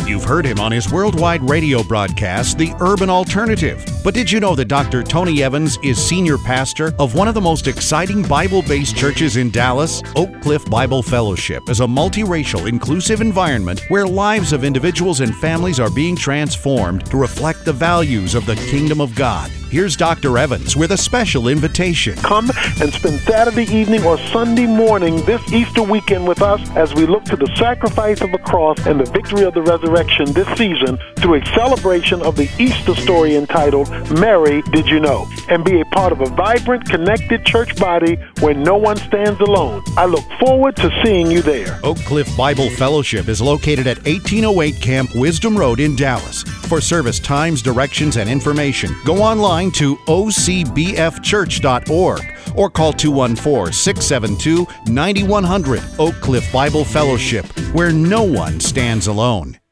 You've heard him on his worldwide radio broadcast, The Urban Alternative. But did you know that Dr. Tony Evans is senior pastor of one of the most exciting Bible-based churches in Dallas? Oak Cliff Bible Fellowship is a multiracial, inclusive environment where lives of individuals and families are being transformed to reflect the values of the Kingdom of God. Here's Dr. Evans with a special invitation. Come and spend Saturday evening or Sunday morning this Easter weekend with us as we look to the sacrifice of the cross and the victory of the resurrection this season through a celebration of the Easter story entitled, Mary, Did You Know? And be a part of a vibrant, connected church body where no one stands alone. I look forward to seeing you there. Oak Cliff Bible Fellowship is located at 1808 Camp Wisdom Road in Dallas. For service times, directions, and information, go online to ocbfchurch.org or call 214-672-9100. Oak Cliff Bible Fellowship, where no one stands alone.